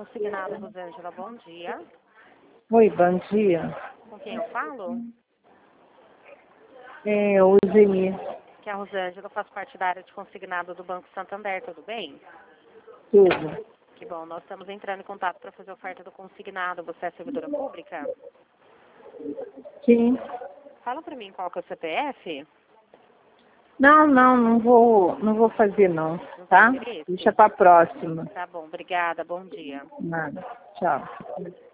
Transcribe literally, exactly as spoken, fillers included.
Consignado, Rosângela, bom dia. Oi, bom dia. Com quem eu falo? É, o Zeni. Que é a Rosângela, eu faço parte da área de consignado do Banco Santander, tudo bem? Tudo. Que bom, nós estamos entrando em contato para fazer oferta do consignado. Você é servidora pública? Sim. Fala para mim qual que é o C P F. Não, não, não vou, não vou fazer não, Não tá? tem interesse? Deixa pra próxima. Tá bom, obrigada, bom dia. Nada. Tchau.